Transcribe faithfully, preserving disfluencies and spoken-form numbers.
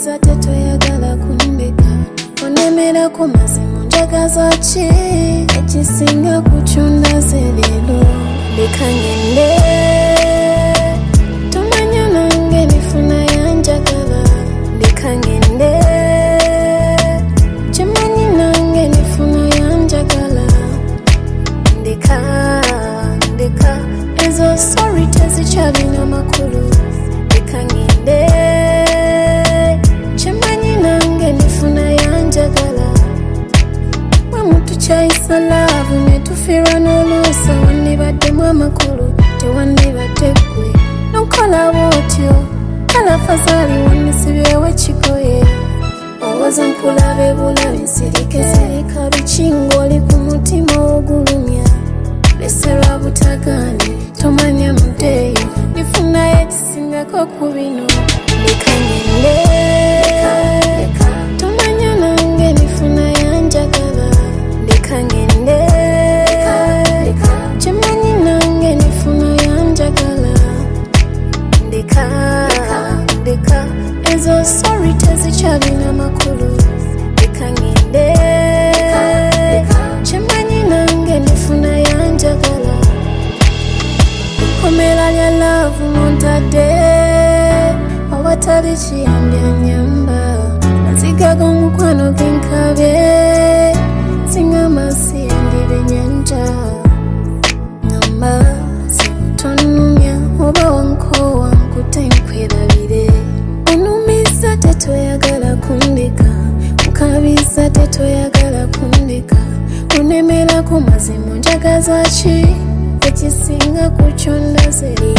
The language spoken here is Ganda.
Onumiza tetoyagala kundeka onemera ku mazima njagaza ki ekisinga kukyunda zerero leka ngende tomanya nange nifuna yanjagala leka ngende kyemanyi nange nifuna yanjagala ndeka ndeka ezo sorry tezikyalina makulu leka ngende kyemanyi nange nifuna yanjagala wamutukyayisa laavu netufirwa n'oluusa wandibaddemu amakulu tewandibadde ggwe nokola bwotyo kalafazaali wanisibyewo ekigoye owoza nkulabe bulabe nsirike sirika bikingo oli ku mutima ogulumya leserwa butagaane tomanya mudeeyo nifunayo ekisingako ku bino leka ngende tomanya nange nifuna yanjagala leka ngende kyemanyi nange nifuna yanjagala ndeka ndeka ezo sorry tezikyalina makulu leka ngende kyemanyi nange nifuna yanjagala ikomera lya laavu montadde awatali kiyambya nyamba maziga g'omukwano genkabye singa amasi yandiba ennyanja ngamba sibutonumya oba wankowa nkute nkwerabire onumiza tetoyagala kundeka nkabiza tetoyagala kundeka onemera ku mazima njagaza ki ekisinga kukyonda zeri